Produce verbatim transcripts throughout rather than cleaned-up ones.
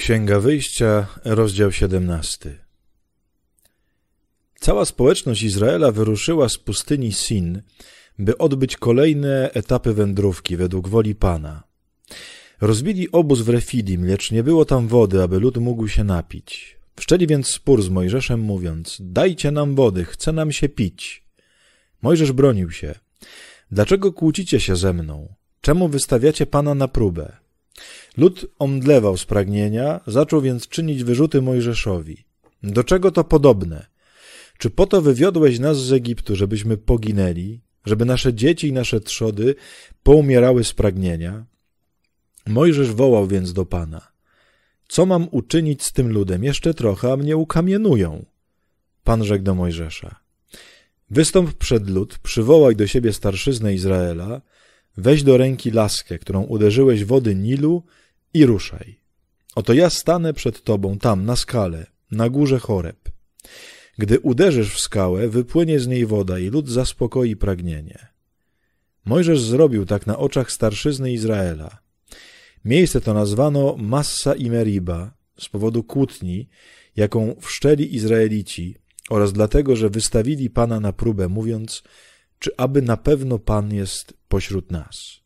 Księga Wyjścia, rozdział siedemnasty. Cała społeczność Izraela wyruszyła z pustyni Sin, by odbyć kolejne etapy wędrówki według woli Pana. Rozbili obóz w Refidim, lecz nie było tam wody, aby lud mógł się napić. Wszczęli więc spór z Mojżeszem, mówiąc: dajcie nam wody, chce nam się pić. Mojżesz bronił się: dlaczego kłócicie się ze mną? Czemu wystawiacie Pana na próbę? Lud omdlewał z pragnienia, zaczął więc czynić wyrzuty Mojżeszowi. Do czego to podobne? Czy po to wywiodłeś nas z Egiptu, żebyśmy poginęli, żeby nasze dzieci i nasze trzody poumierały z pragnienia? Mojżesz wołał więc do Pana: co mam uczynić z tym ludem? Jeszcze trochę, a mnie ukamienują. Pan rzekł do Mojżesza: wystąp przed lud, przywołaj do siebie starszyznę Izraela, weź do ręki laskę, którą uderzyłeś wody Nilu, i ruszaj. Oto ja stanę przed tobą tam, na skale, na górze Choreb. Gdy uderzysz w skałę, wypłynie z niej woda i lud zaspokoi pragnienie. Mojżesz zrobił tak na oczach starszyzny Izraela. Miejsce to nazwano Massa i Meriba z powodu kłótni, jaką wszczęli Izraelici, oraz dlatego, że wystawili Pana na próbę, mówiąc: czy aby na pewno Pan jest pośród nas?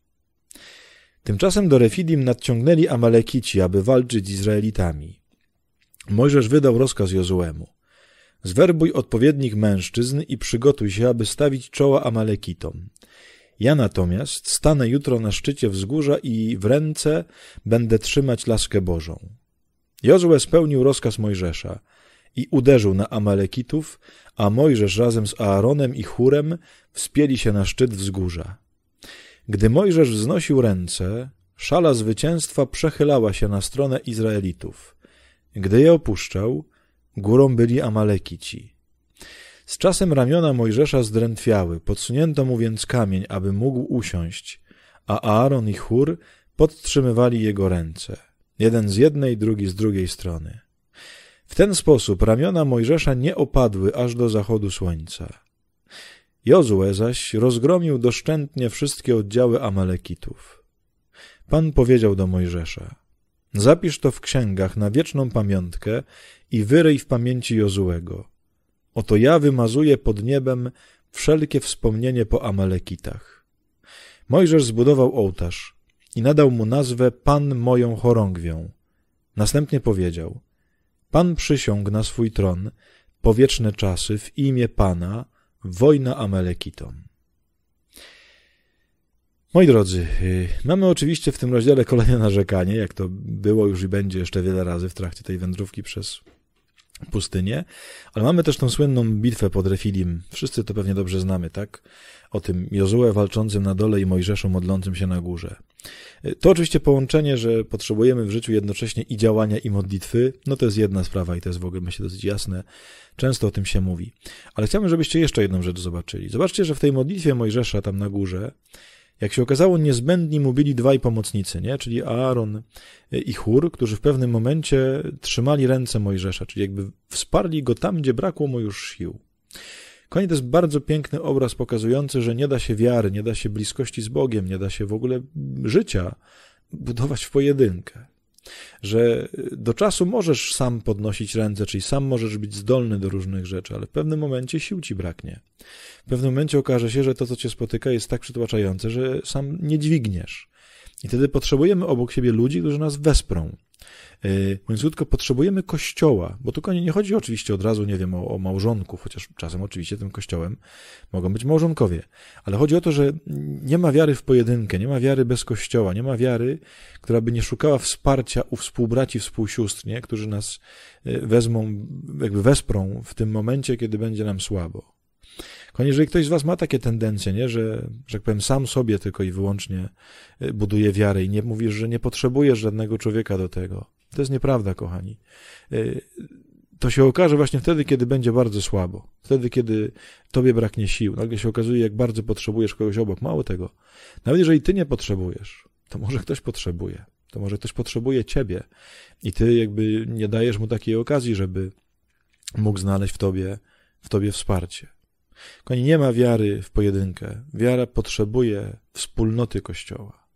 Tymczasem do Refidim nadciągnęli Amalekici, aby walczyć z Izraelitami. Mojżesz wydał rozkaz Jozuemu: zwerbuj odpowiednich mężczyzn i przygotuj się, aby stawić czoła Amalekitom. Ja natomiast stanę jutro na szczycie wzgórza i w ręce będę trzymać laskę Bożą. Jozue spełnił rozkaz Mojżesza i uderzył na Amalekitów, a Mojżesz razem z Aaronem i Hurem wspięli się na szczyt wzgórza. Gdy Mojżesz wznosił ręce, szala zwycięstwa przechylała się na stronę Izraelitów. Gdy je opuszczał, górą byli Amalekici. Z czasem ramiona Mojżesza zdrętwiały, podsunięto mu więc kamień, aby mógł usiąść, a Aaron i Hur podtrzymywali jego ręce, jeden z jednej, drugi z drugiej strony. W ten sposób ramiona Mojżesza nie opadły aż do zachodu słońca. Jozue zaś rozgromił doszczętnie wszystkie oddziały Amalekitów. Pan powiedział do Mojżesza: zapisz to w księgach na wieczną pamiątkę i wyryj w pamięci Jozuego. Oto ja wymazuję pod niebem wszelkie wspomnienie po Amalekitach. Mojżesz zbudował ołtarz i nadał mu nazwę Pan moją chorągwią. Następnie powiedział: Pan przysiągł na swój tron po wieczne czasy w imię Pana, wojna Amalekitom. Moi drodzy, mamy oczywiście w tym rozdziale kolejne narzekanie, jak to było już i będzie jeszcze wiele razy w trakcie tej wędrówki przez pustynię, ale mamy też tą słynną bitwę pod Refidim. Wszyscy to pewnie dobrze znamy, tak? O tym Jozue walczącym na dole i Mojżeszu modlącym się na górze. To oczywiście połączenie, że potrzebujemy w życiu jednocześnie i działania, i modlitwy, no to jest jedna sprawa i to jest w ogóle, myślę, dosyć jasne. Często o tym się mówi. Ale chciałbym, żebyście jeszcze jedną rzecz zobaczyli. Zobaczcie, że w tej modlitwie Mojżesza tam na górze, jak się okazało, niezbędni mu byli dwaj pomocnicy, nie? Czyli Aaron i Hur, którzy w pewnym momencie trzymali ręce Mojżesza, czyli jakby wsparli go tam, gdzie brakło mu już sił. Kochani, to jest bardzo piękny obraz pokazujący, że nie da się wiary, nie da się bliskości z Bogiem, nie da się w ogóle życia budować w pojedynkę. Że do czasu możesz sam podnosić ręce, czyli sam możesz być zdolny do różnych rzeczy, ale w pewnym momencie sił ci braknie. W pewnym momencie okaże się, że to, co cię spotyka, jest tak przytłaczające, że sam nie dźwigniesz. I wtedy potrzebujemy obok siebie ludzi, którzy nas wesprą. Mówiąc krótko, potrzebujemy kościoła, bo tu nie chodzi oczywiście od razu, nie wiem, o, o małżonków, chociaż czasem oczywiście tym kościołem mogą być małżonkowie, ale chodzi o to, że nie ma wiary w pojedynkę, nie ma wiary bez kościoła, nie ma wiary, która by nie szukała wsparcia u współbraci, współsióstr, nie? Którzy nas wezmą, jakby wesprą w tym momencie, kiedy będzie nam słabo. Kochani, jeżeli ktoś z was ma takie tendencje, nie, że, że tak powiem, sam sobie tylko i wyłącznie buduje wiarę i nie mówisz, że nie potrzebujesz żadnego człowieka do tego, to jest nieprawda, kochani. To się okaże właśnie wtedy, kiedy będzie bardzo słabo. Wtedy, kiedy tobie braknie sił. Nagle się okazuje, jak bardzo potrzebujesz kogoś obok. Mało tego. Nawet jeżeli ty nie potrzebujesz, to może ktoś potrzebuje. To może ktoś potrzebuje ciebie. I ty jakby nie dajesz mu takiej okazji, żeby mógł znaleźć w tobie, w tobie wsparcie. Kochani, nie ma wiary w pojedynkę. Wiara potrzebuje wspólnoty Kościoła.